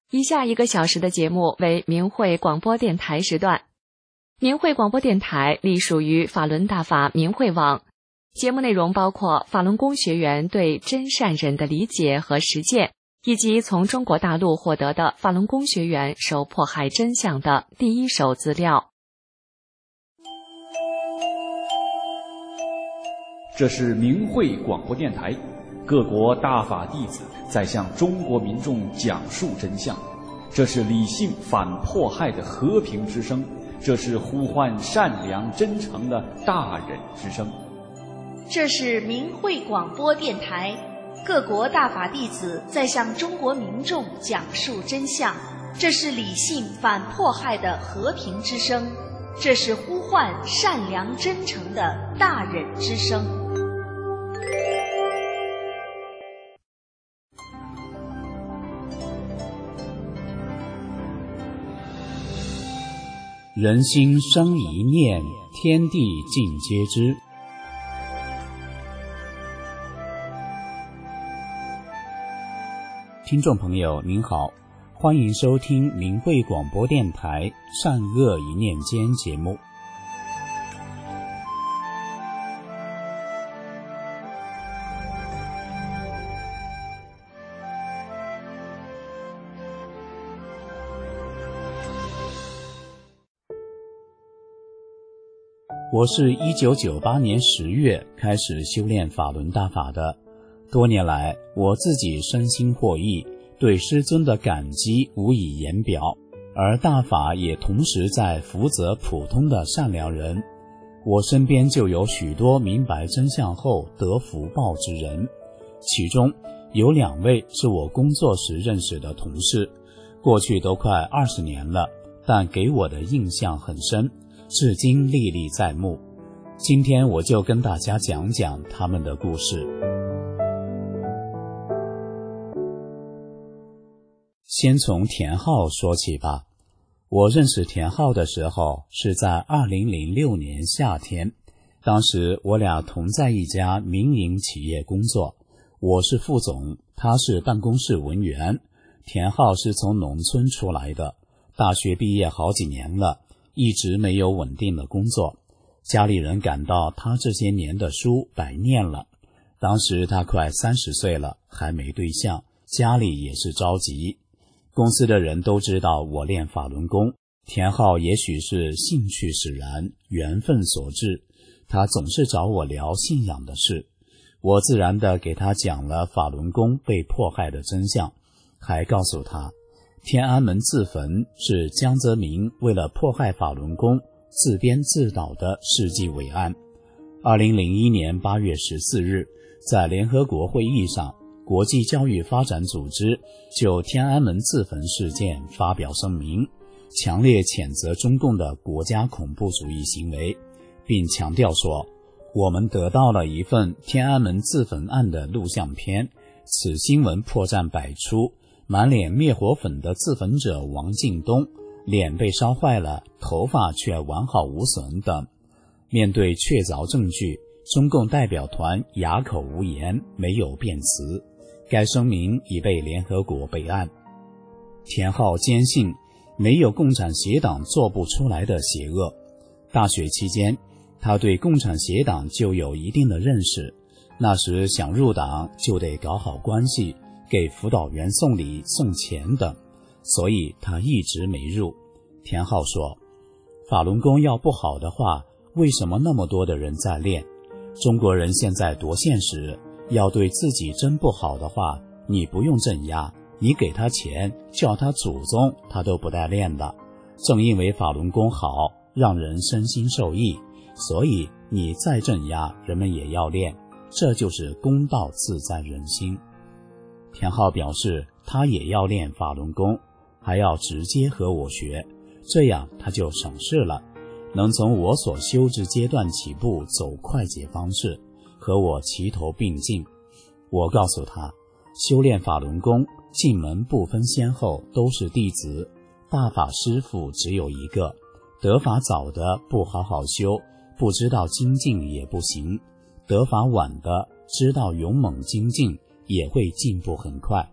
以下1个小时的节目为明慧广播电台时段。明慧广播电台隶属于法轮大法明慧网，节目内容包括法轮功学员对真善忍的理解和实践，以及从中国大陆获得的法轮功学员受迫害真相的第一手资料。 这是明慧广播电台，各国大法弟子在向中国民众讲述真相，这是理性反迫害的和平之声，这是呼唤善良真诚的大忍之声。 这是明慧广播电台，各国大法弟子在向中国民众讲述真相，这是理性反迫害的和平之声，这是呼唤善良真诚的大忍之声。 人心生一念，天地尽皆知。听众朋友您好，欢迎收听明慧广播电台善恶一念间节目。我是1998年10月开始修炼法轮大法的，多年来我自己身心获益，对师尊的感激无以言表，而大法也同时在福泽普通的善良人。我身边就有许多明白真相后得福报之人，其中有2位是我工作时认识的同事，过去都快20年了，但给我的印象很深，至今历历在目。今天我就跟大家讲讲他们的故事。先从田浩说起吧。我认识田浩的时候是在2006年夏天，当时我俩同在一家民营企业工作，我是副总，他是办公室文员。田浩是从农村出来的，大学毕业好几年了，一直没有稳定的工作，家里人感到他这些年的书白念了。当时他快30岁了，还没对象，家里也是着急。公司的人都知道我练法轮功，田浩也许是兴趣使然，缘分所致，他总是找我聊信仰的事。我自然地给他讲了法轮功被迫害的真相，还告诉他天安门自焚是江泽民为了迫害法轮功自编自导的世纪伟案。2001年8月14日，在联合国会议上，国际教育发展组织就天安门自焚事件发表声明，强烈谴责中共的国家恐怖主义行为，并强调说，我们得到了一份天安门自焚案的录像片，此新闻破绽百出，满脸灭火粉的自焚者王进东脸被烧坏了，头发却完好无损等。面对确凿证据，中共代表团哑口无言，没有辩词。该声明已被联合国备案。田浩坚信没有共产协党做不出来的邪恶。大学期间，他对共产协党就有一定的认识，那时想入党就得搞好关系，给辅导员送礼送钱等，所以他一直没入。田浩说，法轮功要不好的话，为什么那么多的人在练？中国人现在多现实，要对自己真不好的话，你不用镇压，你给他钱，叫他祖宗，他都不带练的。正因为法轮功好，让人身心受益，所以你再镇压，人们也要练，这就是公道自在人心。田浩表示，他也要练法轮功，还要直接和我学，这样他就省事了，能从我所修之阶段起步，走快捷方式，和我齐头并进。我告诉他，修炼法轮功进门不分先后，都是弟子，大法师父只有一个，得法早的不好好修，不知道精进也不行，得法晚的知道勇猛精进也会进步很快。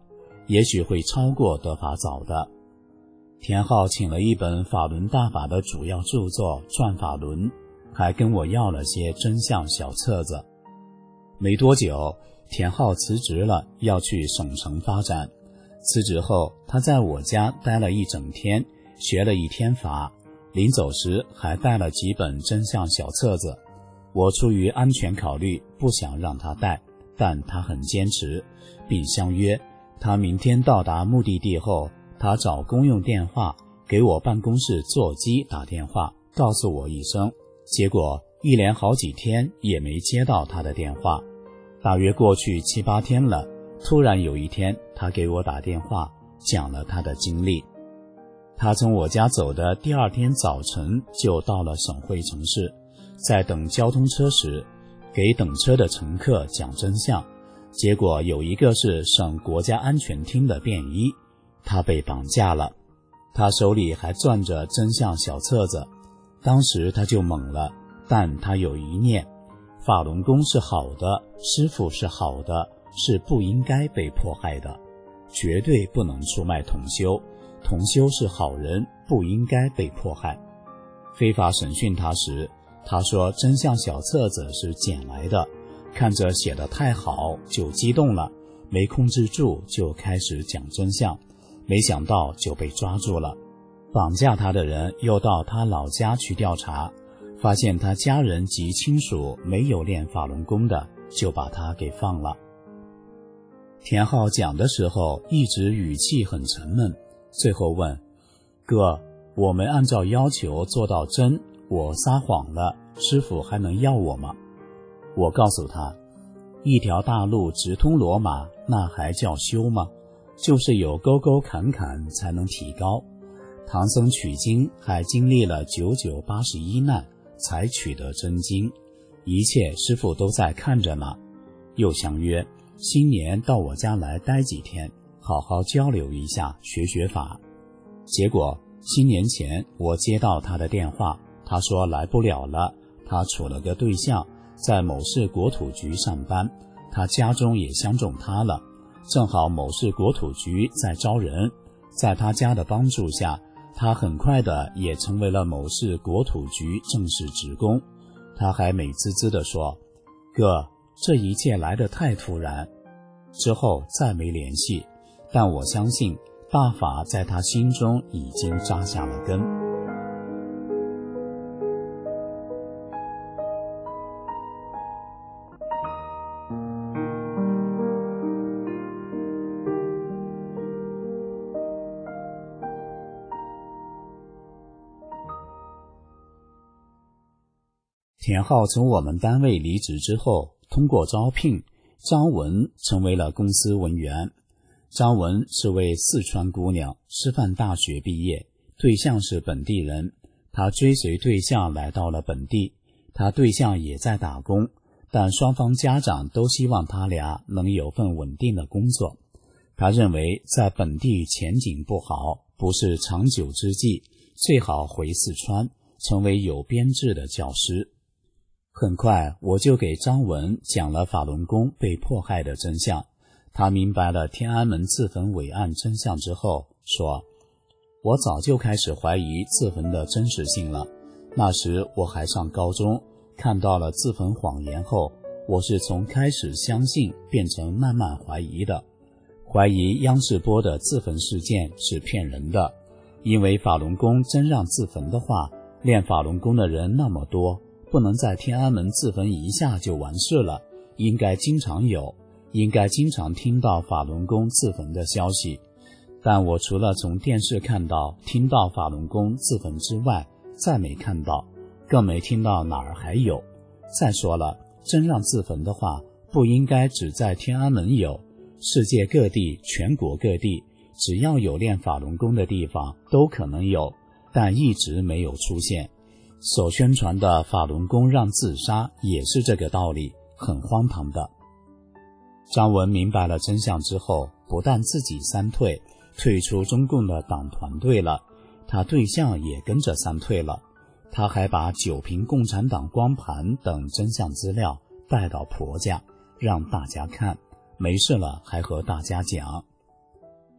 也许会超过德法早的。田浩请了一本法轮大法的主要著作《转法轮》，还跟我要了些真相小册子。没多久，田浩辞职了，要去省城发展。辞职后，他在我家待了一整天，学了一天法，临走时还带了几本真相小册子。我出于安全考虑，不想让他带，但他很坚持，并相约他明天到达目的地后，他找公用电话给我办公室座机打电话，告诉我一声。结果一连好几天也没接到他的电话。大约过去7、8天了，突然有一天，他给我打电话，讲了他的经历。他从我家走的第2天早晨就到了省会城市，在等交通车时，给等车的乘客讲真相，结果有一个是省国家安全厅的便衣，他被绑架了。他手里还攥着真相小册子，当时他就懵了，但他有一念，法轮功是好的，师父是好的，是不应该被迫害的，绝对不能出卖同修，同修是好人，不应该被迫害。非法审讯他时，他说真相小册子是捡来的，看着写得太好就激动了，没控制住就开始讲真相，没想到就被抓住了。绑架他的人又到他老家去调查，发现他家人及亲属没有练法轮功的，就把他给放了。田浩讲的时候一直语气很沉闷，最后问：哥，我们按照要求做到真，我撒谎了，师父还能要我吗？我告诉他，一条大路直通罗马，那还叫修吗？就是有沟沟坎坎才能提高。唐僧取经还经历了9981难才取得真经，一切师父都在看着呢。又相约新年到我家来待几天，好好交流一下，学学法。结果新年前我接到他的电话，他说来不了了，他处了个对象，在某市国土局上班，他家中也相中他了，正好某市国土局在招人，在他家的帮助下，他很快的也成为了某市国土局正式职工。他还美滋滋地说，哥，这一切来得太突然。之后再没联系，但我相信大法在他心中已经扎下了根。田浩从我们单位离职之后，通过招聘，张文成为了公司文员。张文是位四川姑娘，师范大学毕业，对象是本地人。她追随对象来到了本地，她对象也在打工，但双方家长都希望他俩能有份稳定的工作。他认为在本地前景不好，不是长久之计，最好回四川，成为有编制的教师。很快我就给张文讲了法轮功被迫害的真相。他明白了天安门自焚伪案真相之后说，我早就开始怀疑自焚的真实性了。那时我还上高中，看到了自焚谎言后，我是从开始相信变成慢慢怀疑的。怀疑央视播的自焚事件是骗人的，因为法轮功真让自焚的话，练法轮功的人那么多，不能在天安门自焚一下就完事了，应该经常有，应该经常听到法轮功自焚的消息。但我除了从电视看到听到法轮功自焚之外，再没看到，更没听到哪儿还有。再说了，真让自焚的话，不应该只在天安门有，世界各地全国各地只要有练法轮功的地方都可能有，但一直没有出现。所宣传的法轮功让自杀也是这个道理，很荒唐的。张文明白了真相之后，不但自己三退，退出中共的党团队了，他对象也跟着三退了。他还把9瓶共产党光盘等真相资料带到婆家，让大家看，没事了还和大家讲。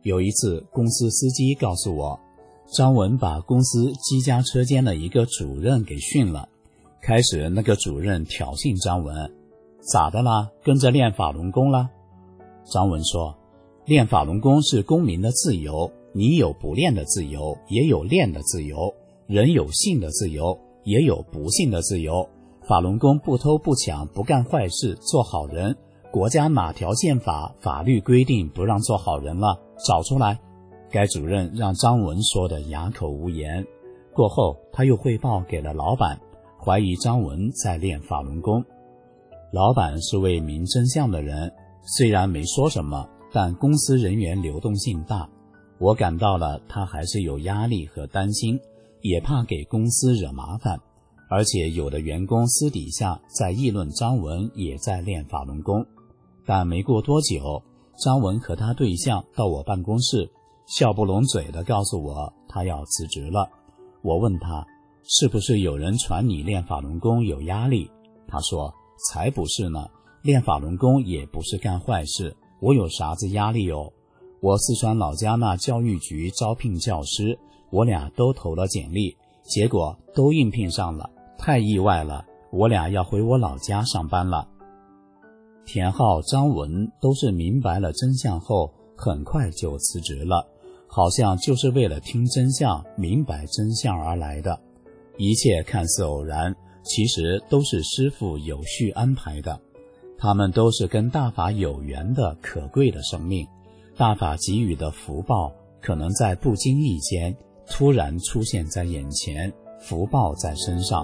有一次公司司机告诉我，张文把公司机家车间的一个主任给训了。开始那个主任挑衅张文，咋的啦？跟着练法轮功啦？张文说，练法轮功是公民的自由，你有不练的自由，也有练的自由，人有信的自由，也有不信的自由。法轮功不偷不抢，不干坏事，做好人。国家哪条宪法法律规定不让做好人了？找出来。该主任让张文说的哑口无言。过后他又汇报给了老板，怀疑张文在练法轮功。老板是位明真相的人，虽然没说什么，但公司人员流动性大，我感到了他还是有压力和担心，也怕给公司惹麻烦。而且有的员工私底下在议论张文也在练法轮功。但没过多久，张文和他对象到我办公室，笑不拢嘴地告诉我他要辞职了。我问他，是不是有人传你练法轮功有压力？他说，才不是呢，练法轮功也不是干坏事，我有啥子压力哦？我四川老家那教育局招聘教师，我俩都投了简历，结果都应聘上了，太意外了，我俩要回我老家上班了。田浩、张文都是明白了真相后，很快就辞职了，好像就是为了听真相、明白真相而来的。一切看似偶然，其实都是师父有序安排的。他们都是跟大法有缘的可贵的生命，大法给予的福报，可能在不经意间突然出现在眼前，福报在身上。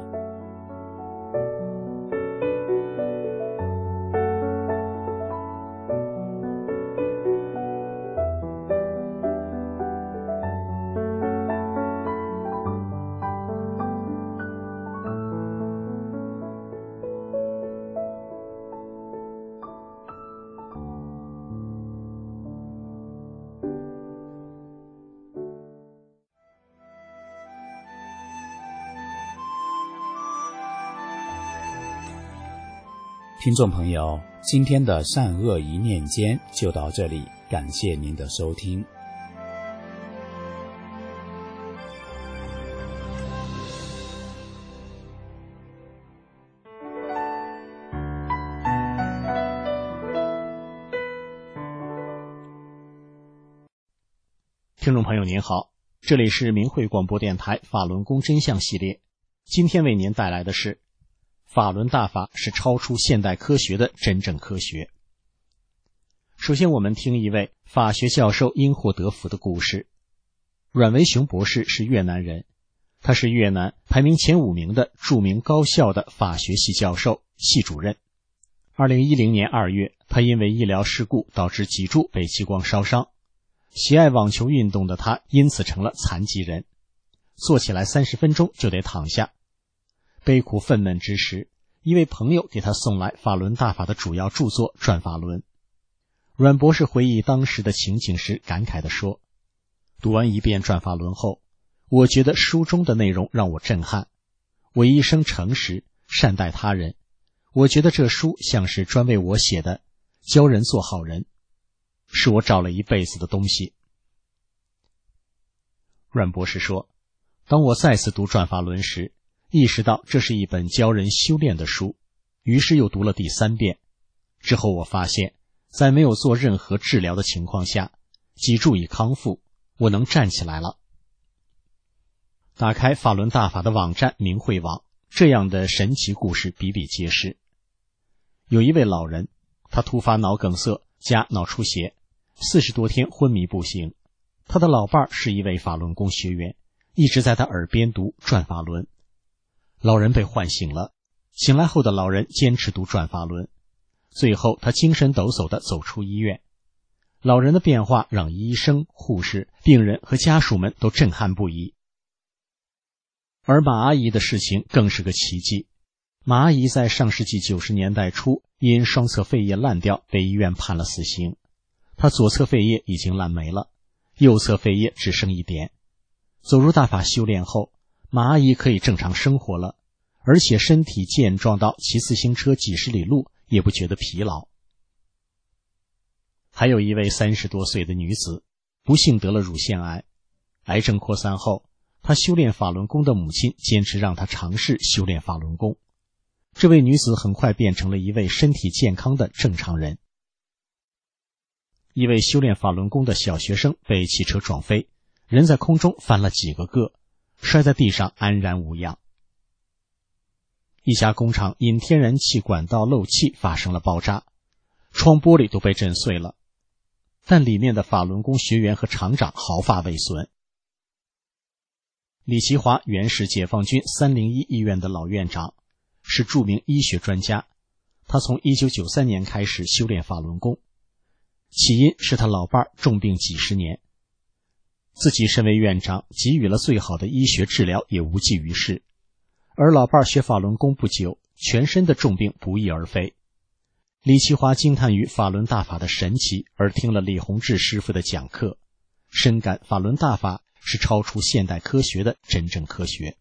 听众朋友，今天的善恶一念间就到这里，感谢您的收听。 听众朋友您好，这里是明慧广播电台法轮功真相系列，今天为您带来的是法轮大法是超出现代科学的真正科学。首先我们听一位法学教授因祸得福的故事。阮维雄博士是越南人，他是越南排名前5名的著名高校的法学系教授、系主任。2010年2月，他因为医疗事故导致脊柱被激光烧伤，喜爱网球运动的他因此成了残疾人，坐起来30分钟就得躺下。悲苦愤懑之时，一位朋友给他送来法轮大法的主要著作《转法轮》。阮博士回忆当时的情景时感慨地说，读完一遍《转法轮》后，我觉得书中的内容让我震撼。我一生诚实，善待他人，我觉得这书像是专为我写的，教人做好人，是我找了一辈子的东西。阮博士说，当我再次读《转法轮》时，意识到这是一本教人修炼的书，于是又读了第3遍。之后我发现，在没有做任何治疗的情况下，脊柱已康复，我能站起来了。打开法轮大法的网站明慧网，这样的神奇故事比比皆是。有一位老人，他突发脑梗塞加脑出血，40多天昏迷不醒。他的老伴是一位法轮功学员，一直在他耳边读《转法轮》。老人被唤醒了，醒来后的老人坚持读《转法轮》，最后他精神抖擞地走出医院。老人的变化让医生、护士、病人和家属们都震撼不已。而马阿姨的事情更是个奇迹。马阿姨在上世纪90年代初因双侧肺叶烂掉被医院判了死刑，她左侧肺叶已经烂没了，右侧肺叶只剩1点。走入大法修炼后，马阿姨可以正常生活了，而且身体健壮到骑自行车几十里路也不觉得疲劳。还有一位30多岁的女子， 不幸得了乳腺癌。癌症扩散后，她修炼法轮功的母亲坚持让她尝试修炼法轮功。这位女子很快变成了一位身体健康的正常人。一位修炼法轮功的小学生被汽车撞飞，人在空中翻了几个个，摔在地上安然无恙。一家工厂因天然气管道漏气发生了爆炸，窗玻璃都被震碎了，但里面的法轮功学员和厂长毫发未损。李其华原是解放军301医院的老院长，是著名医学专家。他从1993年开始修炼法轮功，起因是他老伴儿重病几十年，自己身为院长，给予了最好的医学治疗也无济于事。而老伴儿学法轮功不久，全身的重病不翼而飞。李其华惊叹于法轮大法的神奇，而听了李洪志师傅的讲课，深感法轮大法是超出现代科学的真正科学。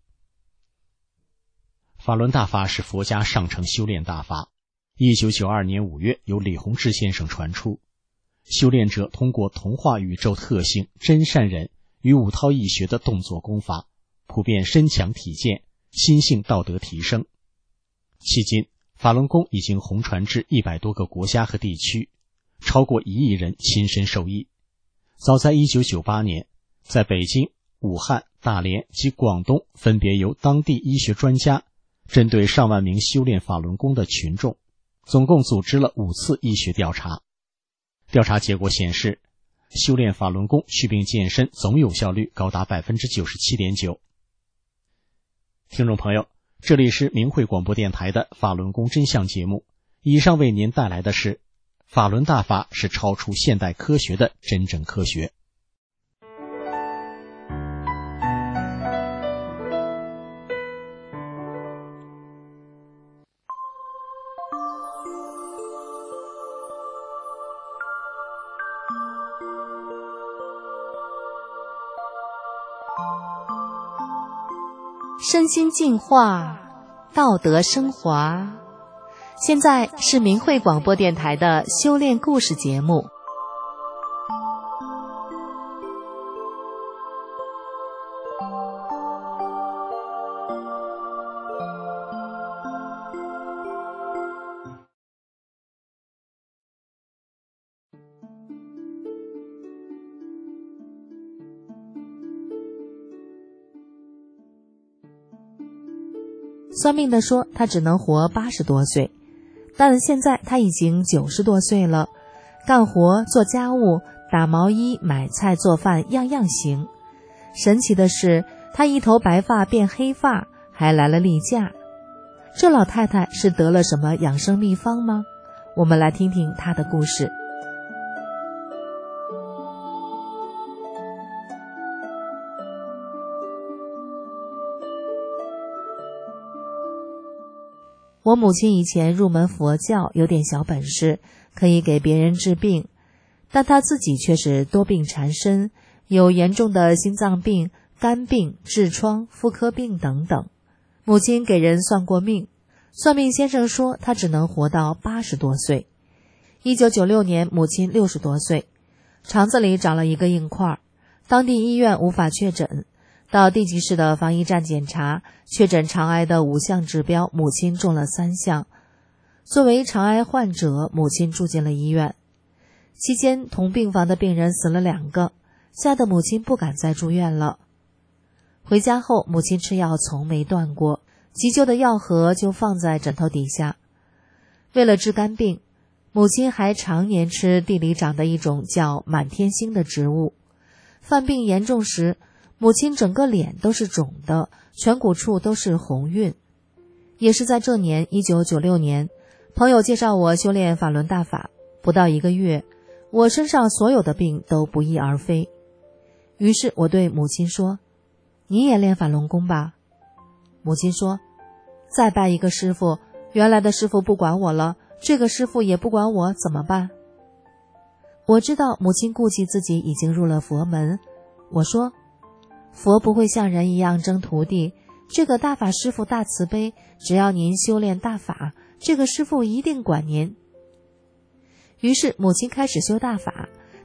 法轮大法是佛家上乘修炼大法，1992年5月由李洪志先生传出。修炼者通过同化宇宙特性真善忍与五韬易学的动作功法，普遍身强体健，心性道德提升。迄今法轮功已经红传至100多个国家和地区，超过1亿人亲身受益。早在1998年，在北京、武汉、大连及广东分别由当地医学专家针对上万名修炼法轮功的群众，总共组织了5次医学调查。调查结果显示，修炼法轮功祛病健身总有效率高达 97.9%。 听众朋友，这里是明慧广播电台的法轮功真相节目，以上为您带来的是法轮大法是超出现代科学的真正科学。 身心净化，道德升华。现在是明慧广播电台的修炼故事节目。算命的说他只能活80多岁，但现在他已经90多岁了，干活、做家务、打毛衣、买菜、做饭，样样行。神奇的是，他一头白发变黑发，还来了例假。这老太太是得了什么养生秘方吗？我们来听听她的故事。我母亲以前入门佛教，有点小本事，可以给别人治病，但她自己却是多病缠身，有严重的心脏病、肝病、痔疮、妇科病等等。母亲给人算过命，算命先生说她只能活到80多岁。1996年，母亲60多岁，肠子里长了一个硬块，当地医院无法确诊。到地级市的防疫站检查，确诊肠癌的5项指标，母亲中了3项。作为肠癌患者，母亲住进了医院。期间同病房的病人死了2个，吓得母亲不敢再住院了。回家后，母亲吃药从没断过，急救的药盒就放在枕头底下。为了治肝病，母亲还常年吃地里长的一种叫满天星的植物。犯病严重时，母亲整个脸都是肿的，颧骨处都是红晕。也是在这年1996年，朋友介绍我修炼法轮大法，不到1个月，我身上所有的病都不翼而飞。于是我对母亲说，你也练法轮功吧。母亲说，再拜一个师傅，原来的师傅不管我了，这个师傅也不管我，怎么办？我知道母亲顾忌自己已经入了佛门，我说，佛不会像人一样争徒弟，这个大法师父大慈悲，只要您修炼大法，这个师父一定管您。于是母亲开始修大法，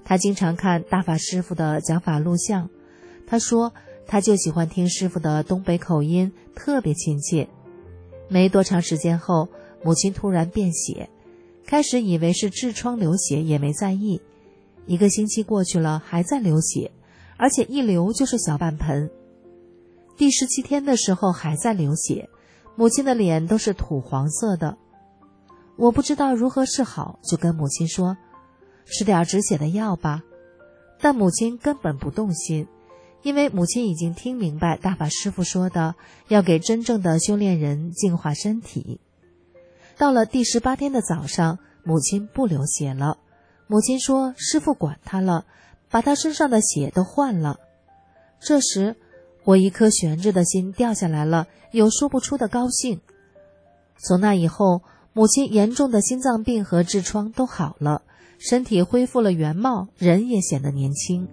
他经常看大法师父的讲法录像，他说他就喜欢听师父的东北口音，特别亲切。没多长时间后，母亲突然便血，开始以为是痔疮流血，也没在意。1个星期过去了，还在流血，而且一流就是小半盆。第17天的时候还在流血，母亲的脸都是土黄色的。我不知道如何是好，就跟母亲说，吃点止血的药吧。但母亲根本不动心，因为母亲已经听明白大法师父说的，要给真正的修炼人净化身体。到了第18天的早上，母亲不流血了。母亲说师父管她了，把她身上的血都换了。这时我一颗悬着的心掉下来了，有说不出的高兴。从那以后，母亲严重的心脏病和痔疮都好了，身体恢复了原貌，人也显得年轻。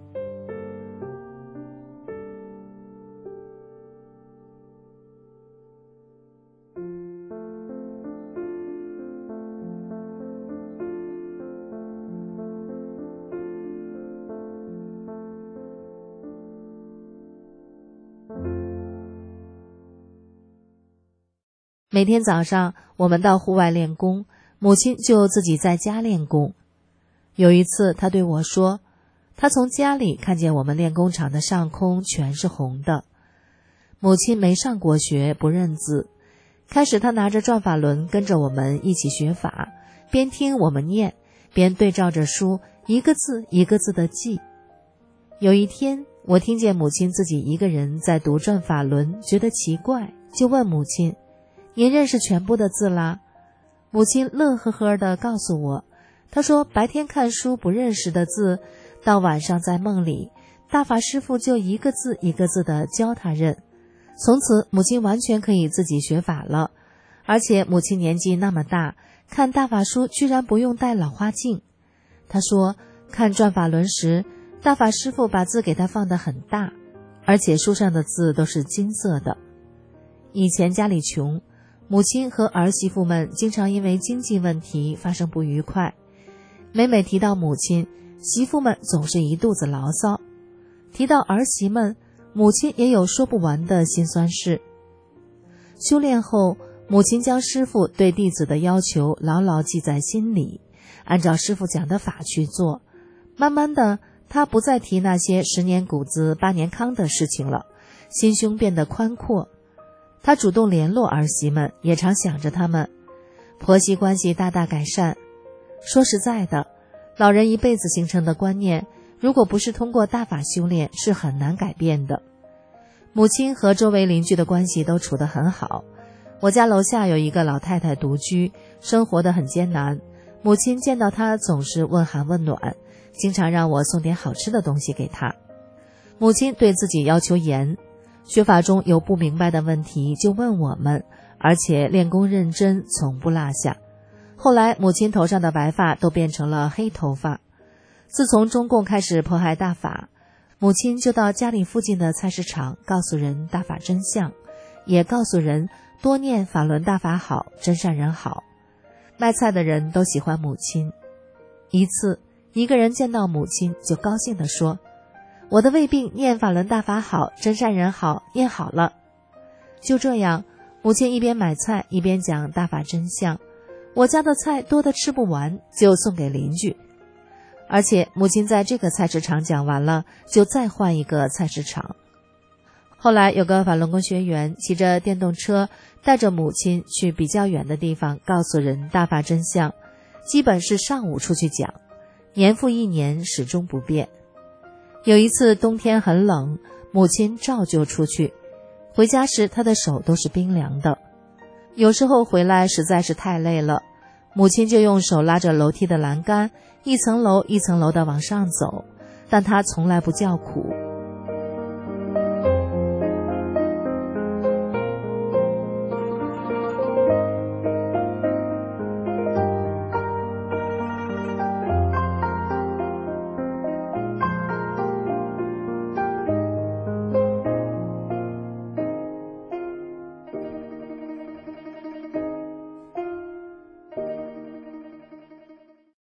每天早上我们到户外练功，母亲就自己在家练功。有一次她对我说，她从家里看见我们练功场的上空全是红的。母亲没上过学，不认字。开始她拿着转法轮跟着我们一起学法，边听我们念，边对照着书，一个字一个字的记。有一天我听见母亲自己一个人在读转法轮，觉得奇怪，就问母亲，您认识全部的字啦？母亲乐呵呵地告诉我，她说白天看书不认识的字，到晚上在梦里，大法师父就一个字一个字地教她认。从此母亲完全可以自己学法了，而且母亲年纪那么大，看大法书居然不用戴老花镜。她说看转法轮时，大法师父把字给她放得很大，而且书上的字都是金色的。以前家里穷，母亲和儿媳妇们经常因为经济问题发生不愉快，每每提到母亲，媳妇们总是一肚子牢骚，提到儿媳们，母亲也有说不完的辛酸事。修炼后，母亲将师父对弟子的要求牢牢记在心里，按照师父讲的法去做。慢慢的，她不再提那些10年谷子8年糠的事情了，心胸变得宽阔。她主动联络儿媳们，也常想着她们，婆媳关系大大改善。说实在的，老人一辈子形成的观念，如果不是通过大法修炼，是很难改变的。母亲和周围邻居的关系都处得很好。我家楼下有一个老太太独居，生活得很艰难，母亲见到她总是问寒问暖，经常让我送点好吃的东西给她。母亲对自己要求严，学法中有不明白的问题就问我们，而且练功认真，从不落下。后来母亲头上的白发都变成了黑头发。自从中共开始迫害大法，母亲就到家里附近的菜市场告诉人大法真相，也告诉人多念法轮大法好，真善人好。卖菜的人都喜欢母亲。一次，一个人见到母亲就高兴地说，我的胃病念法轮大法好，真善人好，念好了。就这样，母亲一边买菜一边讲大法真相，我家的菜多得吃不完，就送给邻居。而且母亲在这个菜市场讲完了，就再换一个菜市场。后来有个法轮功学员骑着电动车带着母亲去比较远的地方告诉人大法真相，基本是上午出去讲，年复一年始终不变。有一次冬天很冷，母亲照旧出去，回家时她的手都是冰凉的。有时候回来实在是太累了，母亲就用手拉着楼梯的栏杆，一层楼一层楼地往上走，但她从来不叫苦。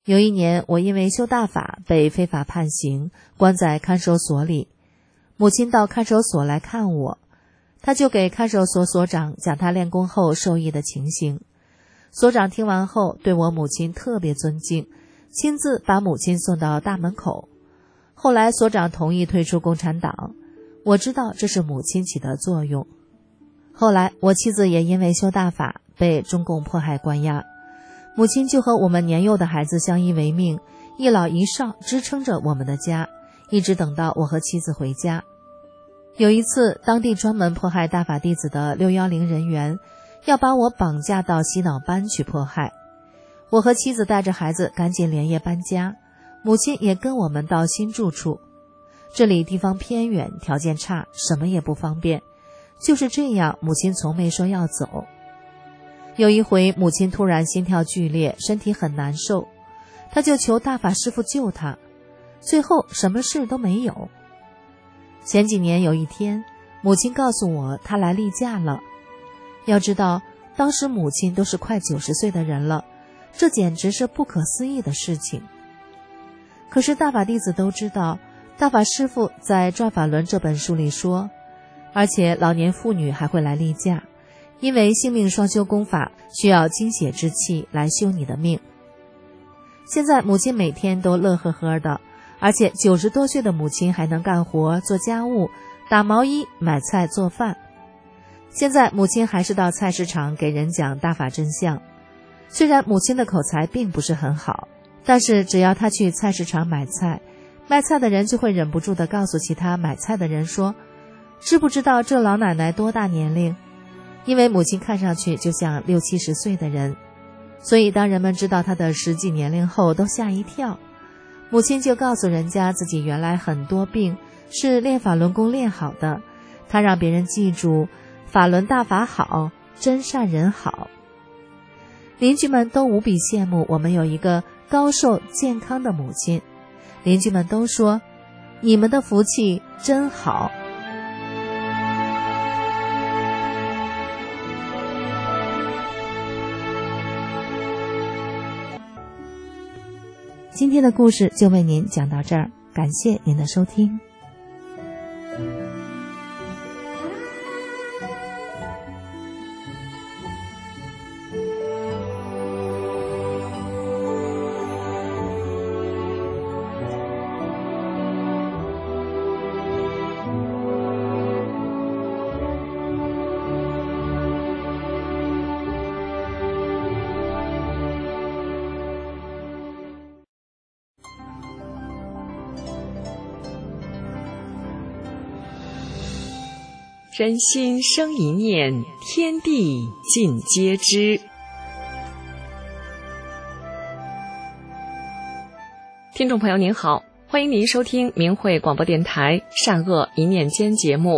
有一年，我因为修大法被非法判刑，关在看守所里。母亲到看守所来看我，他就给看守所所长讲他练功后受益的情形。所长听完后对我母亲特别尊敬，亲自把母亲送到大门口。后来所长同意退出共产党，我知道这是母亲起的作用。后来我妻子也因为修大法被中共迫害关押，母亲就和我们年幼的孩子相依为命，一老一少支撑着我们的家，一直等到我和妻子回家。有一次，当地专门迫害大法弟子的610人员要把我绑架到洗脑班去迫害，我和妻子带着孩子赶紧连夜搬家，母亲也跟我们到新住处。这里地方偏远，条件差，什么也不方便，就是这样，母亲从没说要走。有一回，母亲突然心跳剧烈，身体很难受，她就求大法师父救她，最后什么事都没有。前几年有一天，母亲告诉我她来例假了。要知道，当时母亲都是快90岁的人了，这简直是不可思议的事情。可是大法弟子都知道，大法师父在《转法轮》这本书里说，而且老年妇女还会来例假，因为性命双修功法需要精血之气来修你的命。现在母亲每天都乐呵呵的，而且90多岁的母亲还能干活、做家务、打毛衣、买菜、做饭。现在母亲还是到菜市场给人讲大法真相。虽然母亲的口才并不是很好，但是只要她去菜市场买菜，卖菜的人就会忍不住地告诉其他买菜的人说，知不知道这老奶奶多大年龄？因为母亲看上去就像60、70岁的人，所以当人们知道她的实际年龄后都吓一跳。母亲就告诉人家自己原来很多病是练法轮功练好的，她让别人记住法轮大法好，真善人好。邻居们都无比羡慕我们有一个高寿健康的母亲，邻居们都说，你们的福气真好。今天的故事就为您讲到这儿，感谢您的收听。 人心生一念，天地尽皆知。听众朋友您好，欢迎您收听明慧广播电台善恶一念间节目。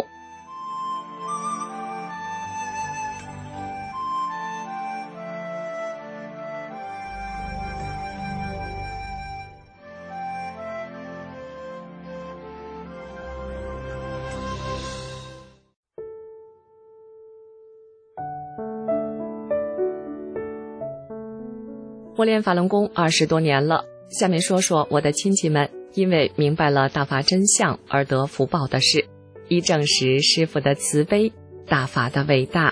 我练法轮功20多年了，下面说说我的亲戚们因为明白了大法真相而得福报的事，以证实师父的慈悲，大法的伟大。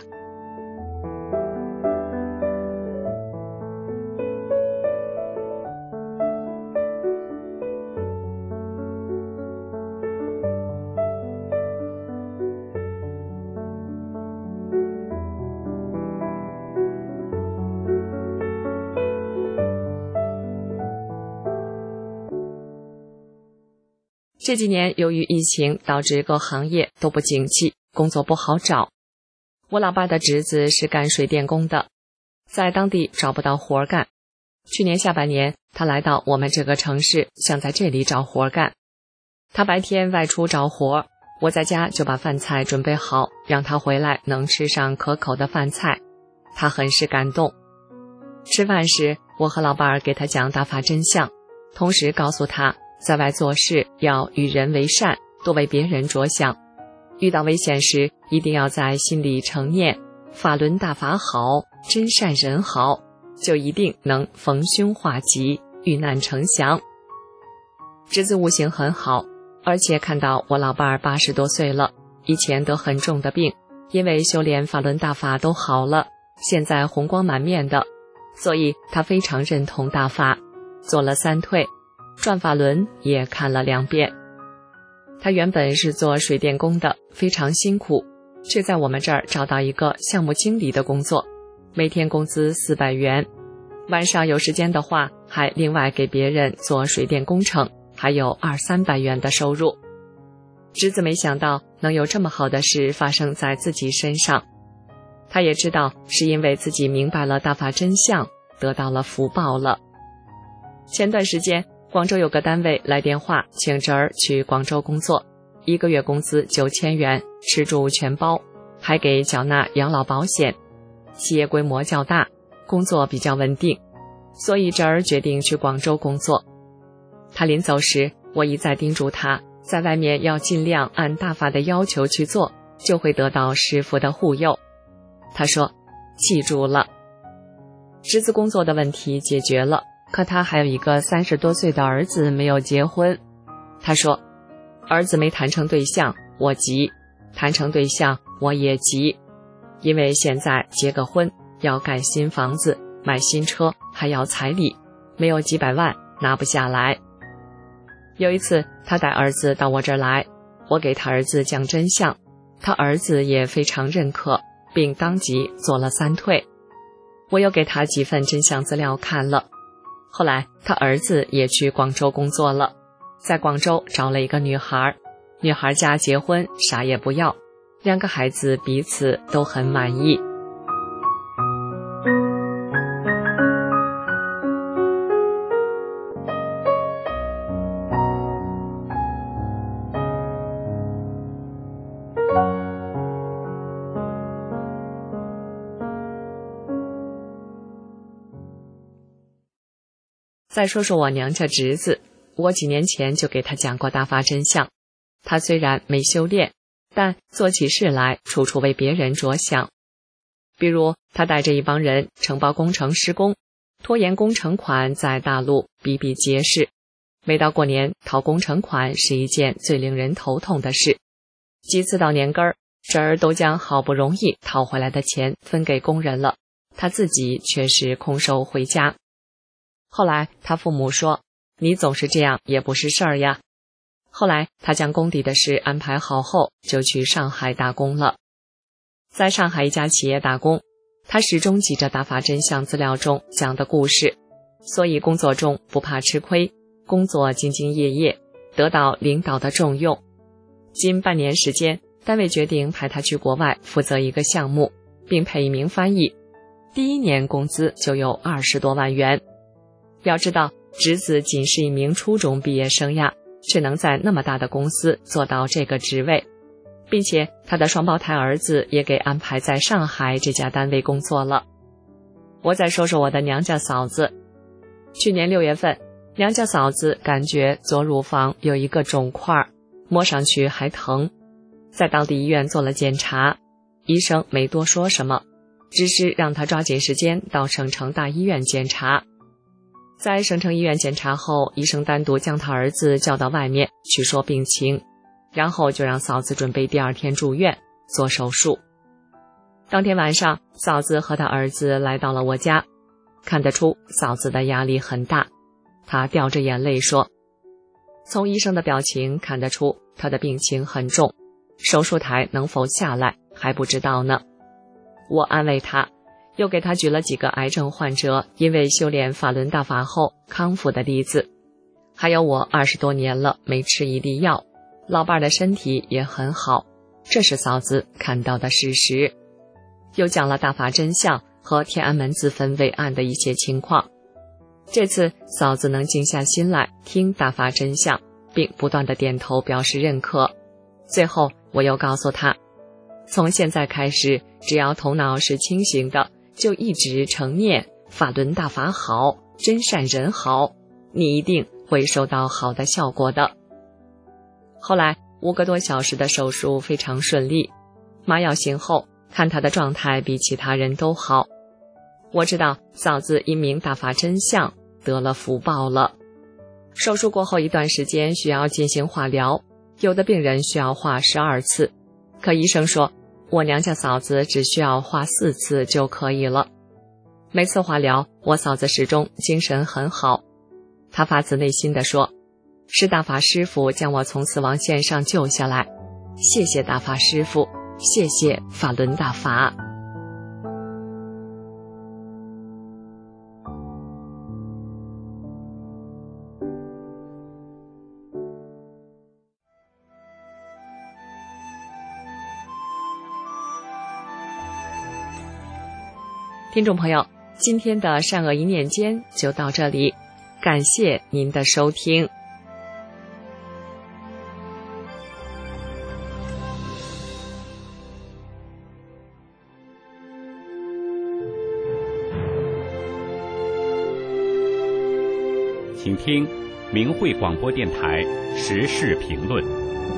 这几年由于疫情导致各行业都不景气，工作不好找。我老爸的侄子是干水电工的，在当地找不到活干。去年下半年，他来到我们这个城市，想在这里找活干。他白天外出找活，我在家就把饭菜准备好，让他回来能吃上可口的饭菜。他很是感动。吃饭时，我和老伴儿给他讲大法真相，同时告诉他在外做事要与人为善，多为别人着想。遇到危险时，一定要在心里诚念法轮大法好，真善人好，就一定能逢凶化吉， 遇难成祥。侄子悟性很好，而且看到我老伴儿80多岁了，以前得很重的病，因为修炼法轮大法都好了，现在红光满面的，所以他非常认同大法，做了3退，转法轮也看了2遍。他原本是做水电工的，非常辛苦，却在我们这儿找到一个项目经理的工作，每天工资400元，晚上有时间的话还另外给别人做水电工程，还有200-300元的收入。侄子没想到能有这么好的事发生在自己身上，他也知道是因为自己明白了大法真相，得到了福报了。前段时间广州有个单位来电话请侄儿去广州工作，1个月工资9000元，吃住全包，还给缴纳养老保险，企业规模较大，工作比较稳定，所以侄儿决定去广州工作。他临走时，我一再叮嘱他，在外面要尽量按大法的要求去做，就会得到师父的护佑。他说记住了。侄子工作的问题解决了，可他还有一个30多岁的儿子没有结婚。他说儿子没谈成对象我急，谈成对象我也急，因为现在结个婚要盖新房子，买新车，还要彩礼，没有几百万拿不下来。有一次他带儿子到我这儿来，我给他儿子讲真相，他儿子也非常认可，并当即做了3退。我又给他几份真相资料看了。后来他儿子也去广州工作了，在广州找了一个女孩，女孩家结婚，啥也不要，2个孩子彼此都很满意。再说说我娘家侄子，我几年前就给他讲过大法真相。他虽然没修炼，但做起事来处处为别人着想。比如他带着一帮人承包工程施工，拖延工程款在大陆比比皆是。每到过年讨工程款是一件最令人头痛的事，几次到年根儿，侄儿都将好不容易讨回来的钱分给工人了，他自己却是空手回家。后来他父母说，你总是这样也不是事儿呀。后来他将工地的事安排好后，就去上海打工了。在上海一家企业打工，他始终记着大法真相资料中讲的故事，所以工作中不怕吃亏，工作兢兢业业，得到领导的重用。近半年时间，单位决定派他去国外负责一个项目，并配一名翻译。第1年工资就有20多万元。要知道，侄子仅是一名初中毕业生呀，却能在那么大的公司做到这个职位，并且他的双胞胎儿子也给安排在上海这家单位工作了。我再说说我的娘家嫂子。去年6月份，娘家嫂子感觉左乳房有一个肿块，摸上去还疼，在当地医院做了检查，医生没多说什么，只是让她抓紧时间到省城大医院检查。在省城医院检查后，医生单独将他儿子叫到外面去说病情，然后就让嫂子准备第2天住院做手术。当天晚上，嫂子和他儿子来到了我家，看得出嫂子的压力很大，她掉着眼泪说，从医生的表情看得出她的病情很重，手术台能否下来还不知道呢。我安慰她，又给他举了几个癌症患者因为修炼法轮大法后康复的例子，还有我20多年了没吃一粒药，老伴儿的身体也很好，这是嫂子看到的事实。又讲了大法真相和天安门自焚伟案的一些情况。这次嫂子能静下心来听大法真相，并不断地点头表示认可。最后我又告诉她，从现在开始，只要头脑是清醒的，就一直承念法轮大法好，真善人好，你一定会收到好的效果的。后来5个多小时的手术非常顺利，麻药醒后看他的状态比其他人都好。我知道嫂子因明大法真相， 得了福报了。手术过后一段时间需要进行化疗，有的病人需要化12次，可医生说我娘家嫂子只需要化4次就可以了。每次化疗，我嫂子始终精神很好。她发自内心地说，是大法师父将我从死亡线上救下来，谢谢大法师父，谢谢法轮大法。听众朋友，今天的善恶一念间就到这里，感谢您的收听。 请听明慧广播电台时事评论。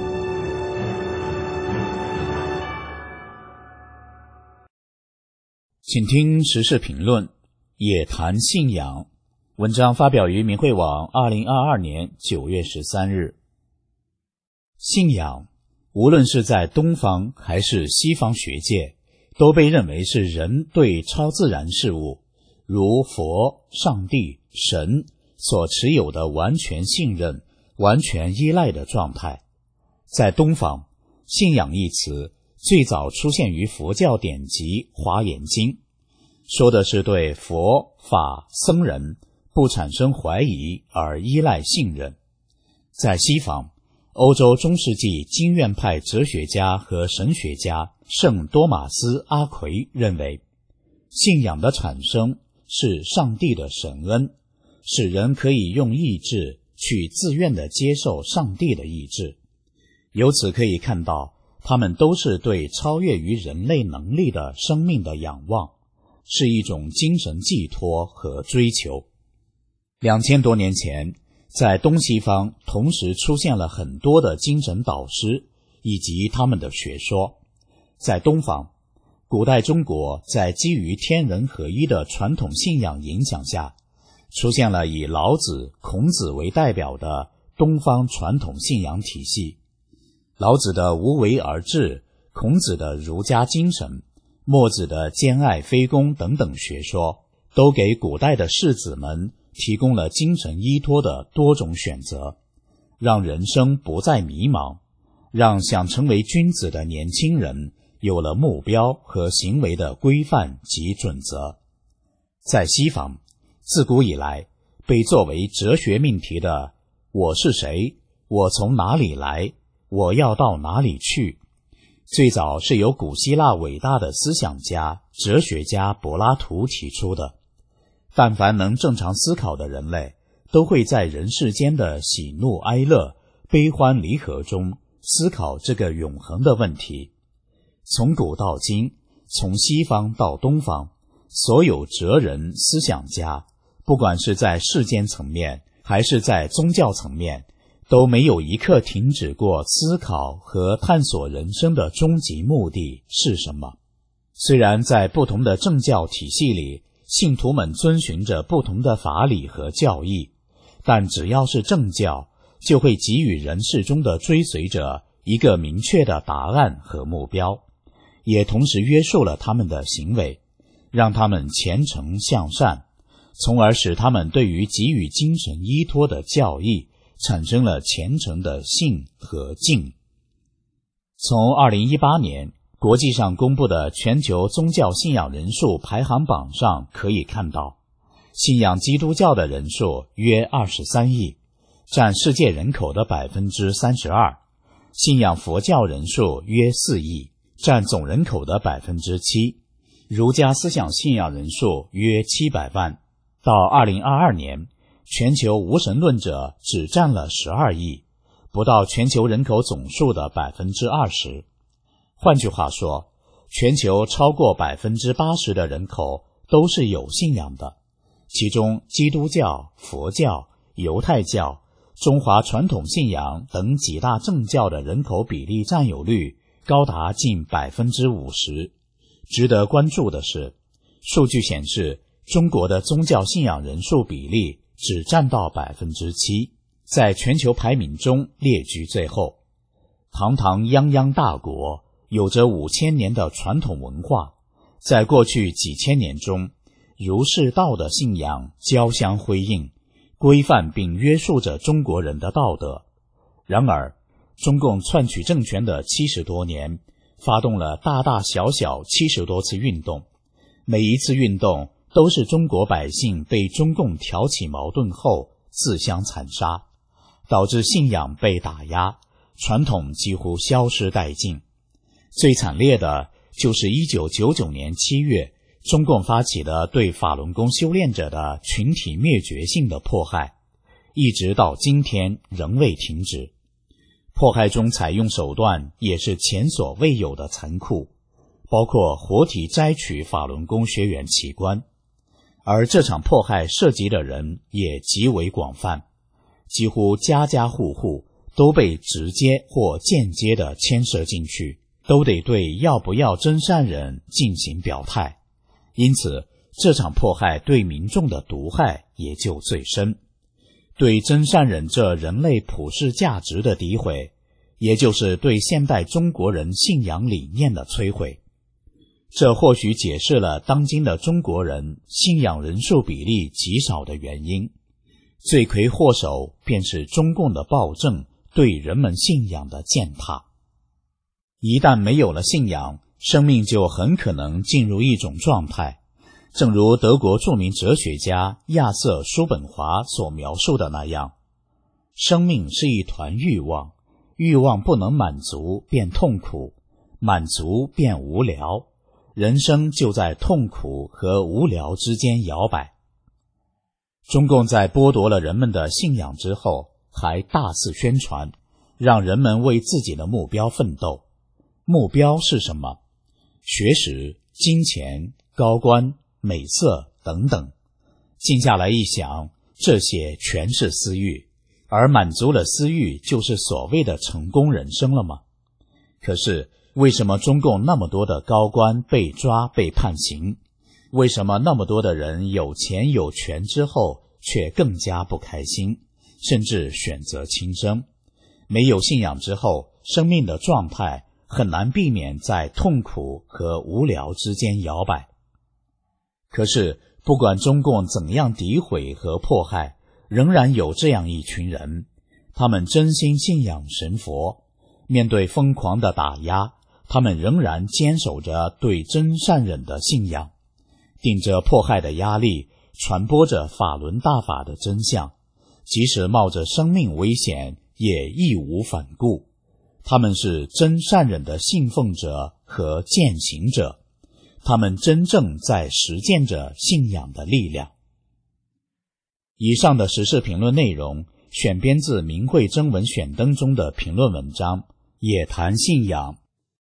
请听时事评论，也谈信仰。文章发表于明慧网2022年9月13日。信仰，无论是在东方还是西方学界，都被认为是人对超自然事物，如佛、上帝、神所持有的完全信任、完全依赖的状态。在东方，信仰一词最早出现于佛教典籍《华严经》，说的是对佛法僧人不产生怀疑而依赖信任。在西方，欧洲中世纪经院派哲学家和神学家圣多马斯·阿奎认为，信仰的产生是上帝的神恩，使人可以用意志去自愿地接受上帝的意志。由此可以看到，他们都是对超越于人类能力的生命的仰望，是一种精神寄托和追求。2000多年前，在东西方同时出现了很多的精神导师以及他们的学说。在东方，古代中国在基于天人合一的传统信仰影响下，出现了以老子、孔子为代表的东方传统信仰体系。老子的无为而治，孔子的儒家精神，墨子的兼爱非攻等等学说，都给古代的士子们提供了精神依托的多种选择，让人生不再迷茫，让想成为君子的年轻人有了目标和行为的规范及准则。在西方，自古以来被作为哲学命题的我是谁，我从哪里来，我要到哪里去，最早是由古希腊伟大的思想家、哲学家柏拉图提出的。但凡能正常思考的人类，都会在人世间的喜怒哀乐、悲欢离合中思考这个永恒的问题。从古到今，从西方到东方，所有哲人思想家，不管是在世间层面还是在宗教层面，都没有一刻停止过思考和探索人生的终极目的是什么。虽然在不同的政教体系里，信徒们遵循着不同的法理和教义，但只要是正教，就会给予人世中的追随者一个明确的答案和目标，也同时约束了他们的行为，让他们虔诚向善，从而使他们对于给予精神依托的教义产生了虔诚的信和敬。从2018年国际上公布的全球宗教信仰人数排行榜上可以看到，信仰基督教的人数约23亿，占世界人口的 32%， 信仰佛教人数约4亿，占总人口的 7%， 儒家思想信仰人数约700万。到2022年，全球无神论者只占了12亿，不到全球人口总数的 20%。换句话说，全球超过 80% 的人口都是有信仰的，其中基督教、佛教、犹太教、中华传统信仰等几大正教的人口比例占有率高达近 50%。 值得关注的是，数据显示中国的宗教信仰人数比例只占到 7%， 在全球排名中列居最后。堂堂泱泱大国，有着5000年的传统文化，在过去几千年中，儒释道的信仰交相辉映，规范并约束着中国人的道德。然而，中共篡取政权的70多年，发动了大大小小70多次运动，每一次运动都是中国百姓被中共挑起矛盾后自相残杀，导致信仰被打压，传统几乎消失殆尽。最惨烈的就是1999年7月，中共发起的对法轮功修炼者的群体灭绝性的迫害，一直到今天仍未停止。迫害中采用手段也是前所未有的残酷，包括活体摘取法轮功学员器官。而这场迫害涉及的人也极为广泛，几乎家家户户都被直接或间接地牵涉进去，都得对要不要真善忍进行表态。因此，这场迫害对民众的毒害也就最深。对真善忍这人类普世价值的诋毁，也就是对现代中国人信仰理念的摧毁。这或许解释了当今的中国人信仰人数比例极少的原因。罪魁祸首便是中共的暴政对人们信仰的践踏。一旦没有了信仰，生命就很可能进入一种状态，正如德国著名哲学家亚瑟·叔本华所描述的那样，生命是一团欲望，欲望不能满足便痛苦，满足便无聊，人生就在痛苦和无聊之间摇摆。中共在剥夺了人们的信仰之后，还大肆宣传，让人们为自己的目标奋斗。目标是什么？学识、金钱、高官、美色等等。静下来一想，这些全是私欲，而满足了私欲就是所谓的成功人生了吗？可是为什么中共那么多的高官被抓被判刑？为什么那么多的人有钱有权之后却更加不开心，甚至选择轻生？没有信仰之后，生命的状态很难避免在痛苦和无聊之间摇摆。可是不管中共怎样诋毁和迫害，仍然有这样一群人，他们真心信仰神佛，面对疯狂的打压，他们仍然坚守着对真善忍的信仰，顶着迫害的压力，传播着法轮大法的真相，即使冒着生命危险也义无反顾。他们是真善忍的信奉者和践行者，他们真正在实践着信仰的力量。以上的时事评论内容选编自明慧征文选登中的评论文章，也谈信仰。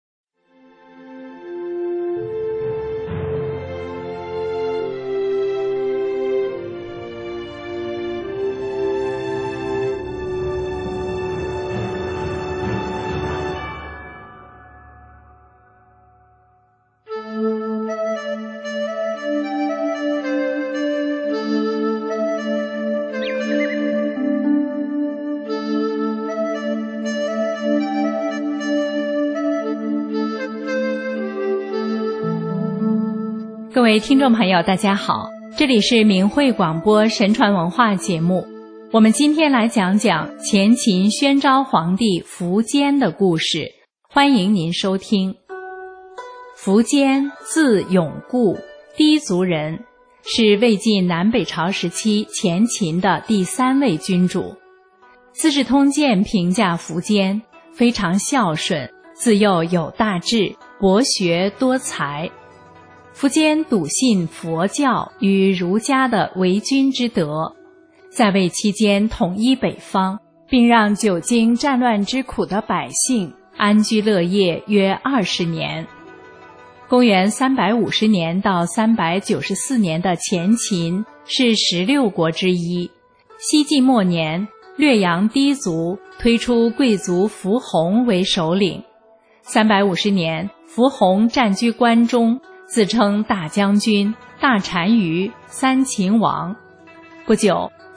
各位听众朋友大家好，这里是明慧广播神传文化节目，我们今天来讲讲前秦宣昭皇帝苻坚的故事，欢迎您收听。苻坚字永固，氐族人，是魏晋南北朝时期前秦的第3位君主。《资治通鉴》评价苻坚非常孝顺，自幼有大志，博学多才。苻坚笃信佛教与儒家的为君之德，在位期间统一北方，并让久经战乱之苦的百姓安居乐业约20年。公元350年到394年的前秦是16国之一。西晋末年，略阳氐族推出贵族苻弘为首领。350年，苻弘占据关中，自称大将军、大单于、3秦王。不久，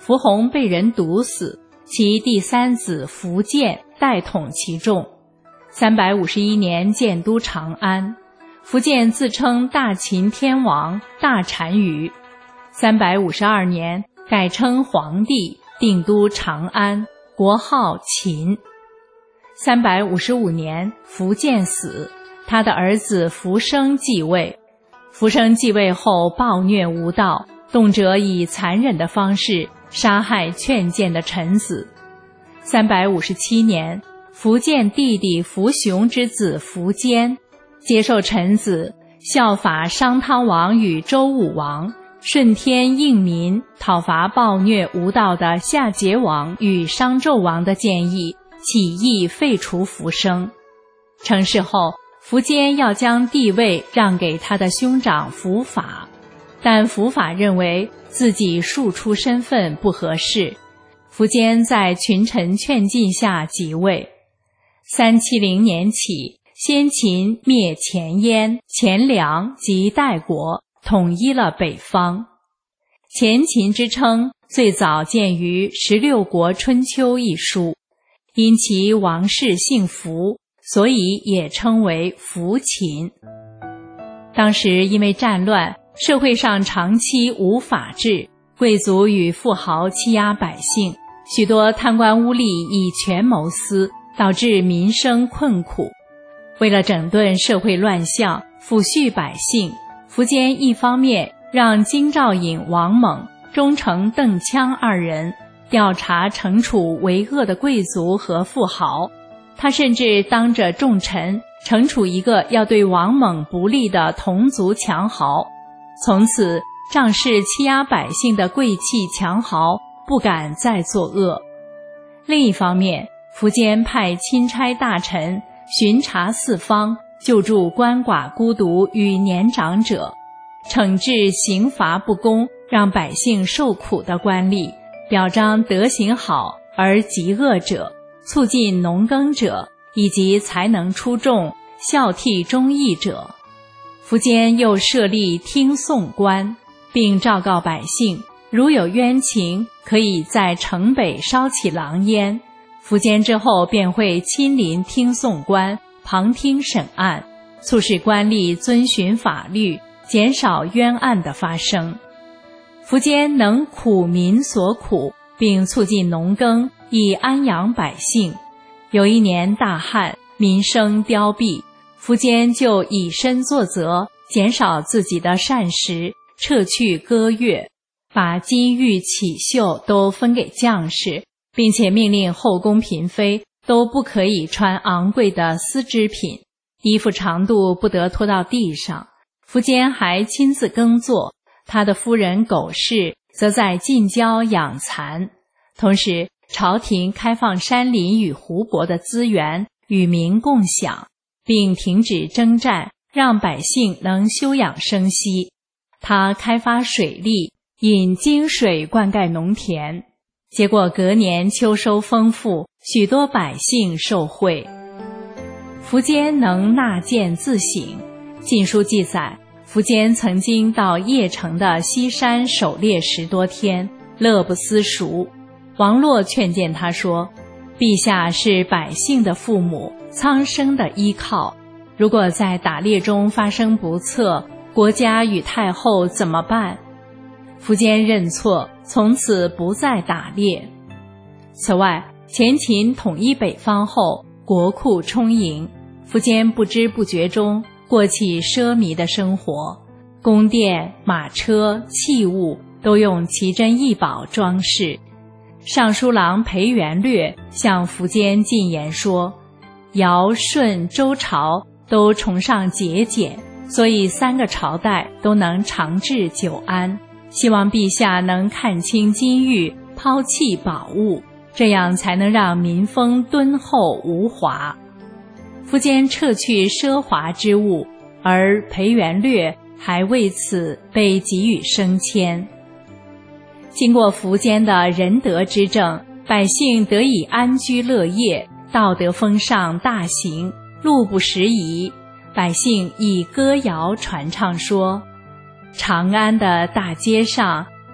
福洪被人毒死，其第三子福建代统其众。351年建都长安，福建自称大秦天王大单于。352年改称皇帝，定都长安，国号秦。355年福建死，他的儿子福生继位。福生继位后暴虐无道，动辄以残忍的方式杀害劝谏的臣子。357年，福建弟弟福雄之子福坚接受臣子效法商汤王与周武王，顺天应民，讨伐暴虐无道的夏桀王与商纣王的建议，起义废除福生。成事后，福坚要将帝位让给他的兄长福法，但福法认为自己庶出身份不合适。苻坚在群臣劝进下即位。370年起，先秦灭前燕、前凉及代国，统一了北方。前秦之称最早见于《16国春秋》一书，因其王室姓苻，所以也称为苻秦。当时因为战乱，社会上长期无法治，贵族与富豪欺压百姓，许多贪官污吏以权谋私，导致民生困苦。为了整顿社会乱象，抚恤百姓，苻坚一方面让京兆尹王猛、忠诚邓羌二人调查惩处为恶的贵族和富豪，他甚至当着众臣惩处一个要对王猛不利的同族强豪。从此，仗势欺压百姓的贵气强豪不敢再作恶。另一方面，苻坚派钦差大臣巡查四方，救助鳏寡孤独与年长者，惩治刑罚不公，让百姓受苦的官吏，表彰德行好而极恶者，促进农耕者，以及才能出众、孝悌忠义者。苻坚又设立听讼官，并昭告百姓，如有冤情，可以在城北烧起狼烟。苻坚之后便会亲临听讼官，旁听审案，促使官吏遵循法律，减少冤案的发生。苻坚能苦民所苦，并促进农耕，以安养百姓。有一年大旱，民生凋敝，苻坚就以身作则，减少自己的膳食，撤去歌乐，把金玉绮绣都分给将士，并且命令后宫嫔妃都不可以穿昂贵的丝织品，衣服长度不得拖到地上。苻坚还亲自耕作，他的夫人苟氏则在近郊养蚕。同时，朝廷开放山林与湖泊的资源与民共享，并停止征战，让百姓能休养生息。他开发水利，引泾水灌溉农田，结果隔年秋收丰富，许多百姓受惠。苻坚能纳谏自省，《晋书》记载，苻坚曾经到邺城的西山狩猎10多天，乐不思蜀。王洛劝谏他说，陛下是百姓的父母，苍生的依靠，如果在打猎中发生不测，国家与太后怎么办？苻坚认错，从此不再打猎。此外，前秦统一北方后，国库充盈，苻坚不知不觉中过起奢靡的生活，宫殿、马车、器物都用奇珍异宝装饰。尚书郎裴元略向苻坚进言说，尧、舜、周朝都崇尚节俭，所以3个朝代都能长治久安，希望陛下能看清金玉，抛弃宝物，这样才能让民风敦厚无华。苻坚撤去奢华之物，而裴元略还为此被给予升迁。经过苻坚的仁德之政，百姓得以安居乐业，道德风尚大行，路不拾遗。百姓以歌谣传唱说，长安的大街上，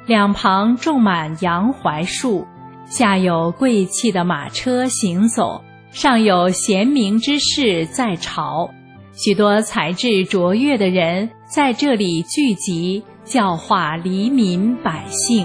两旁种满杨槐树，下有贵气的马车行走，上有贤明之士在朝，许多才智卓越的人在这里聚集，教化黎民百姓。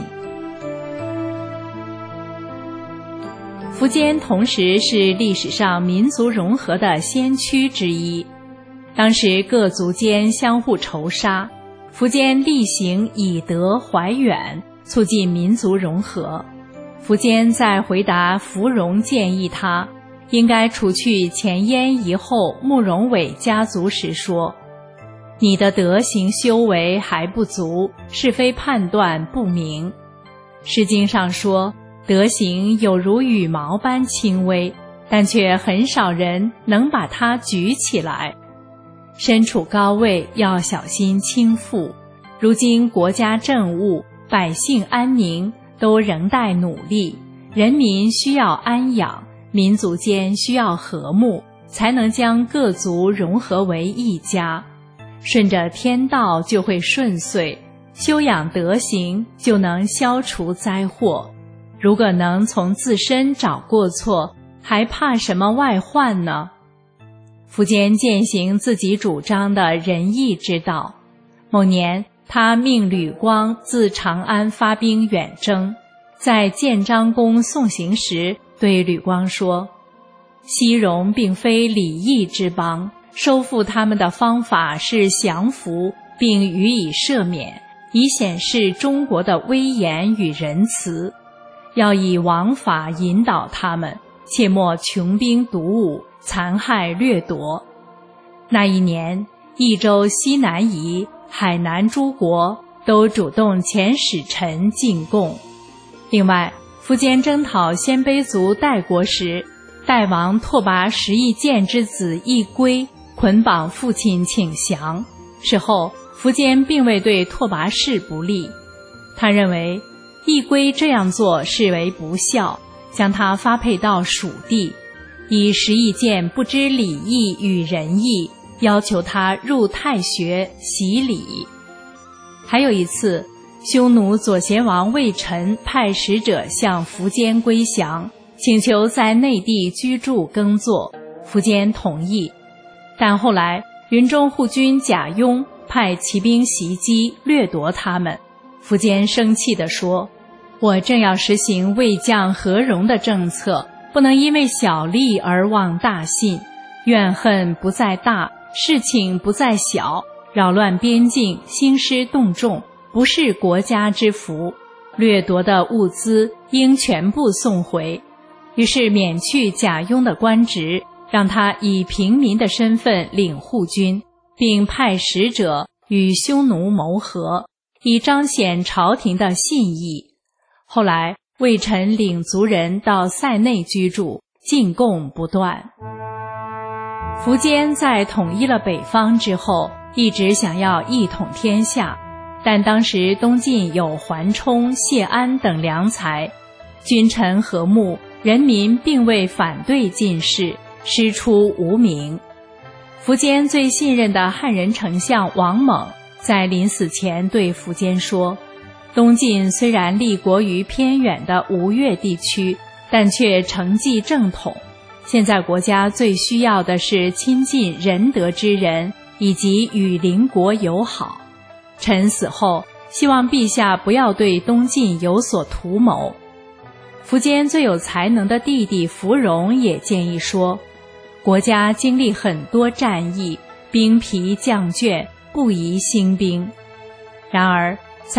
苻坚同时是历史上民族融合的先驱之一。当时各族间相互仇杀，苻坚力行以德怀远，促进民族融合。苻坚在回答芙蓉建议他应该除去前燕夷后慕容伟家族时说：“你的德行修为还不足，是非判断不明。”诗经上说，德行有如羽毛般轻微，但却很少人能把它举起来。身处高位要小心倾覆，如今国家政务、百姓安宁都仍待努力，人民需要安养，民族间需要和睦，才能将各族融合为一家。顺着天道就会顺遂，修养德行就能消除灾祸。如果能从自身找过错，还怕什么外患呢？苻坚践行自己主张的仁义之道。某年，他命吕光自长安发兵远征，在建章宫送行时，对吕光说：“西戎并非礼义之邦，收复他们的方法是降服并予以赦免，以显示中国的威严与仁慈。要以王法引导他们，切莫穷兵黩武，残害掠夺。”那一年，益州西南夷、海南诸国都主动遣使臣进贡。另外，苻坚征讨鲜卑族代国时，代王拓跋什翼建之子义归捆绑父亲请降。事后，苻坚并未对拓跋氏不利，他认为义归这样做视为不孝，将他发配到蜀地，以什翼建不知礼义与仁义，要求他入太学习礼。还有一次，匈奴左贤王魏臣派使者向苻坚归降，请求在内地居住耕作，苻坚同意。但后来云中护军贾雍派骑兵袭击掠夺他们，苻坚生气地说：“我正要实行魏将和戎的政策，不能因为小利而忘大信，怨恨不在大，事情不在小，扰乱边境，兴师动众，不是国家之福。掠夺的物资应全部送回。”于是免去贾雍的官职，让他以平民的身份领护军，并派使者与匈奴谋和，以彰显朝廷的信义。后来魏臣领族人到塞内居住，进贡不断。苻坚在统一了北方之后，一直想要一统天下，但当时东晋有桓冲、谢安等良才，君臣和睦，人民并未反对进士，师出无名。苻坚最信任的汉人丞相王猛在临死前对苻坚说：“东晋虽然立国于偏远的吴越地区，但却承继正统。现在国家最需要的是亲近仁德之人，以及与邻国友好。臣死后，希望陛下不要对东晋有所图谋。”苻坚最有才能的弟弟芙蓉也建议说：“国家经历很多战役，兵疲将倦，不宜兴兵。”然而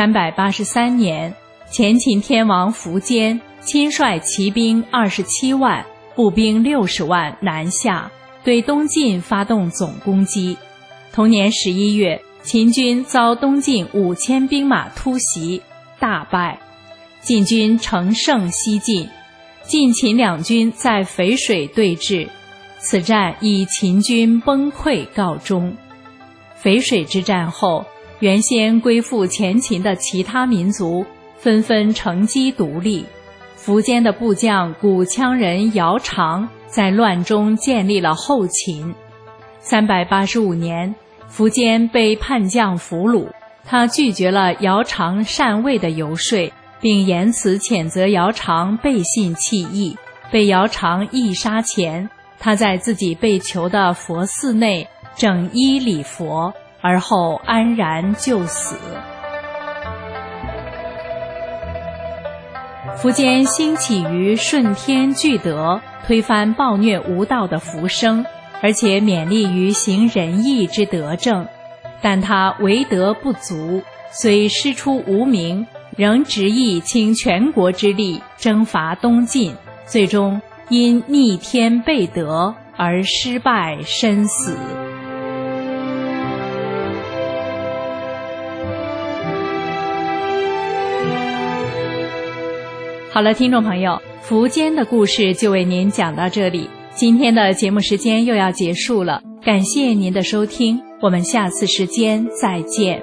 383年，前秦天王苻坚亲率骑兵27万，步兵60万南下，对东晋发动总攻击。同年11月，秦军遭东晋5000兵马突袭，大败。晋军乘胜西进，晋秦两军在淝水对峙，此战以秦军崩溃告终。淝水之战后，原先归附前秦的其他民族纷纷乘机独立，苻坚的部将古羌人姚苌在乱中建立了后秦。385年，苻坚被叛将俘虏， 他拒绝了姚常禅位的游说，并言辞谴责姚常背信弃义。被姚常缢杀前，他在自己被囚的佛寺内整衣礼佛，而后安然就死。苻坚兴起于顺天具德，推翻暴虐无道的苻生，而且勉励于行仁义之德政。但他为德不足，虽师出无名，仍执意倾全国之力征伐东晋，最终因逆天背德而失败身死。好了，听众朋友，苻坚的故事就为您讲到这里，今天的节目时间又要结束了，感谢您的收听，我们下次时间再见。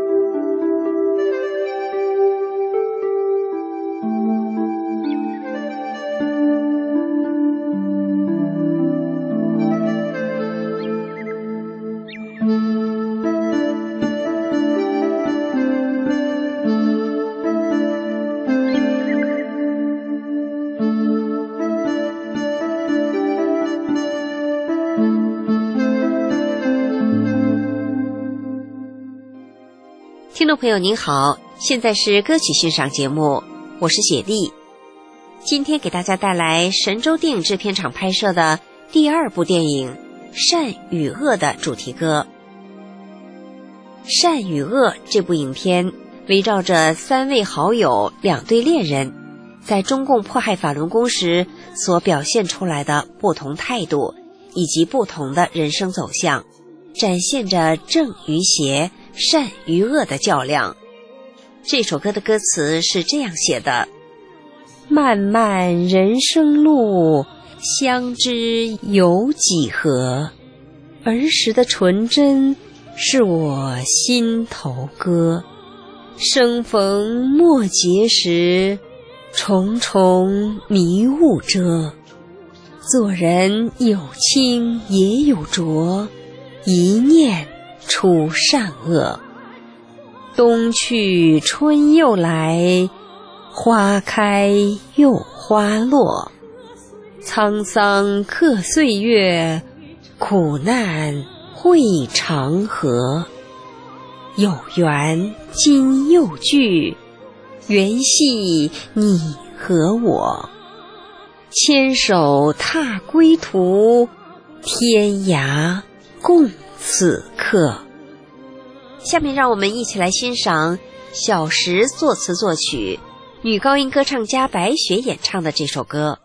听众朋友您好，现在是歌曲欣赏节目，我是雪莉。今天给大家带来神州电影制片厂拍摄的第2部电影《善与恶》的主题歌。《善与恶》这部影片围绕着3位好友2对恋人在中共迫害法轮功时所表现出来的不同态度以及不同的人生走向，展现着正与邪、善与恶的较量。这首歌的歌词是这样写的：漫漫人生路，相知有几何？儿时的纯真是我心头歌。生逢末节时，重重迷雾遮。做人有清也有浊，一念出善恶。冬去春又来，花开又花落。沧桑刻岁月，苦难会长河。有缘今又聚，缘系你和我。牵手踏归途，天涯共此刻。下面让我们一起来欣赏小石作词作曲，女高音歌唱家白雪演唱的这首歌。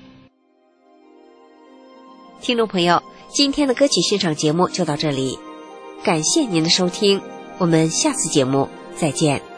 听众朋友，今天的歌曲欣赏节目就到这里， 感谢您的收听，我们下次节目再见。